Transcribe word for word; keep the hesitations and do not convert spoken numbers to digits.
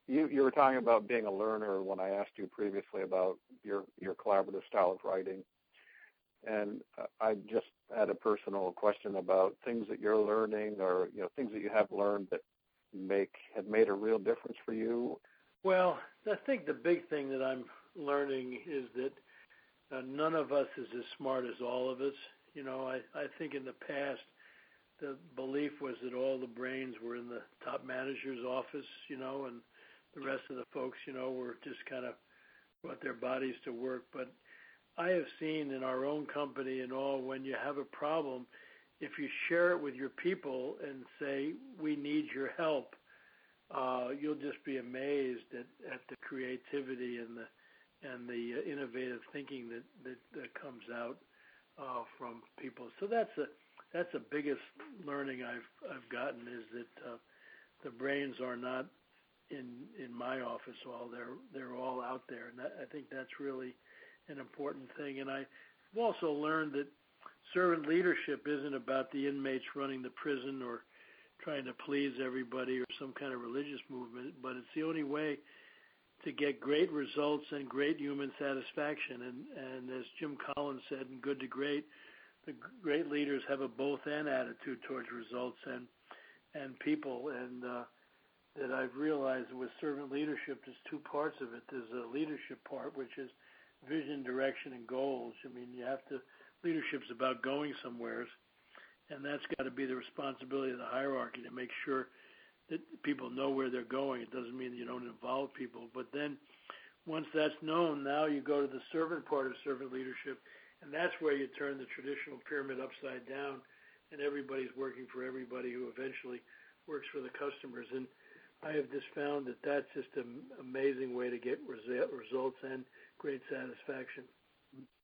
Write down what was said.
you you were talking about being a learner when I asked you previously about your your collaborative style of writing, and uh, I just had a personal question about things that you're learning, or you know things that you have learned that make have made a real difference for you. Well, I think the big thing that I'm learning is that uh, none of us is as smart as all of us. You know, I, I think in the past the belief was that all the brains were in the top manager's office, you know, and the rest of the folks, you know, were just kind of brought their bodies to work. But I have seen in our own company and all, when you have a problem, if you share it with your people and say, we need your help, uh, you'll just be amazed at, at the creativity and the and the uh, innovative thinking that, that, that comes out uh, from people. So that's a that's the biggest learning I've I've gotten, is that uh, the brains are not in in my office all. They're they're all out there, and that, I think that's really an important thing. And I've also learned that servant leadership isn't about the inmates running the prison or trying to please everybody or some kind of religious movement, but it's the only way to get great results and great human satisfaction. And, and as Jim Collins said in Good to Great, the great leaders have a both-and attitude towards results and and people. And uh, that I've realized with servant leadership, there's two parts of it. There's a leadership part, which is vision, direction, and goals. I mean, you have to, leadership's about going somewhere, and that's got to be the responsibility of the hierarchy to make sure that people know where they're going. It doesn't mean you don't involve people. But then once that's known, now you go to the servant part of servant leadership, and that's where you turn the traditional pyramid upside down, and everybody's working for everybody who eventually works for the customers. And I have just found that that's just an amazing way to get results and great satisfaction.